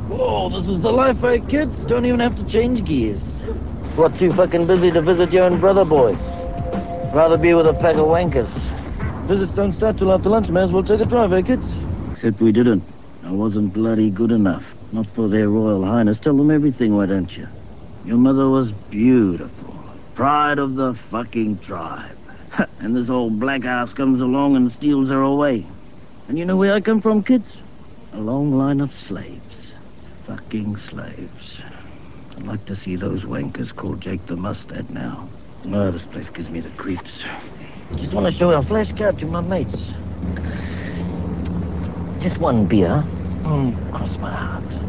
Whoa, this is the life, eh, kids? Don't even have to change gears. What, too fucking busy to visit your own brother, boys? Rather be with a pack of wankers. Visits don't start till after lunch. May as well take a drive, eh, kids? Except we didn't. I wasn't bloody good enough. Not for their Royal Highness. Tell them everything, why don't you? Your mother was beautiful. Pride of the fucking tribe. And this old black ass comes along and steals her away. And you know where I come from, kids? A long line of slaves. Fucking slaves. I'd like to see those wankers call Jake the Mustard now. Oh, this place gives me the creeps. Just want to show our flash card to my mates. Just one beer. Cross my heart.